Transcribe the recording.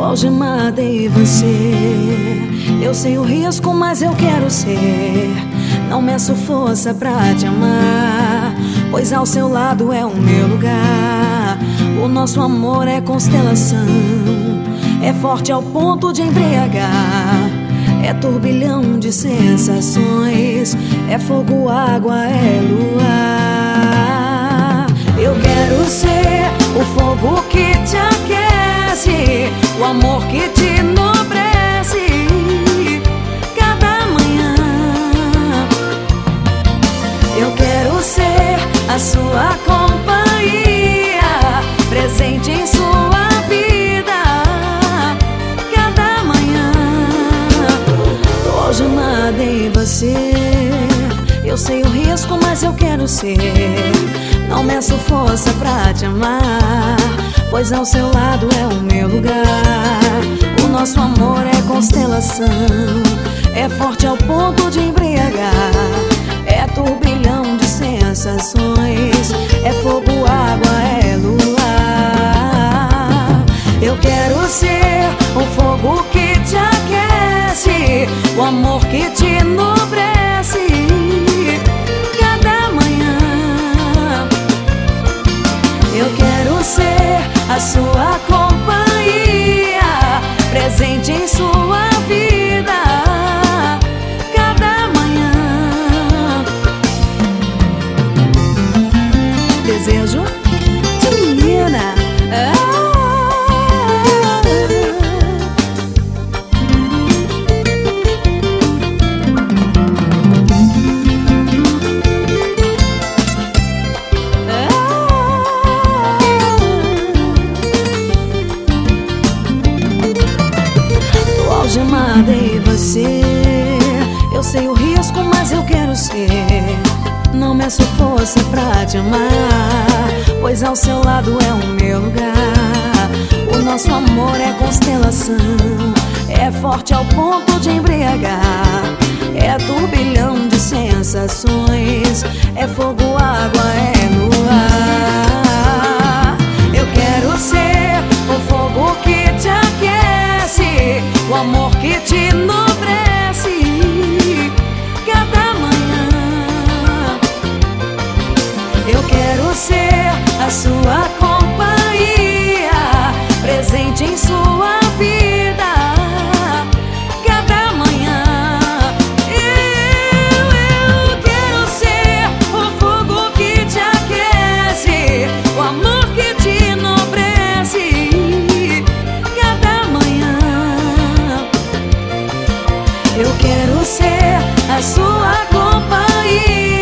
algemada em você. Eu sei o risco, mas eu quero ser. Não meço força pra te amar, pois ao seu lado é o meu lugar. O nosso amor é constelação, é forte ao ponto de embriagar. É turbilhão de sensações, é fogo, água, é luar. Eu quero ser o fogo que te aquece, o amor que te enobrece cada manhã. Eu quero ser a sua companhia, presente em sua vida cada manhã. Tô algemada em você. Eu sei o risco, mas eu quero ser. Não meço força pra te amar, pois ao seu lado é o meu lugar. O nosso amor é constelação, é forte ao ponto de embriagar. É turbilhão de sensações, é fogo, água, é luar. Eu quero ser o fogo que te aquece, o amor que te enobrece cada manhã. Eu quero ser a sua companhia, presente em sua vida cada manhã. Desejo de menina. Algemada em você. Eu sei o risco, mas eu quero ser. Não meço força pra te amar, pois ao seu lado é o meu lugar. O nosso amor é constelação, é forte ao ponto de embriagar. É turbilhão de sensações, é fogo, água, é luar. Eu quero ser o fogo que te aquece, o amor que te enobrece cada manhã. Eu quero ser a sua companhia, presente em sua vida cada manhã. Eu quero ser o fogo que te aquece, o amor que te enobrece cada manhã. Eu quero ser a sua companhia,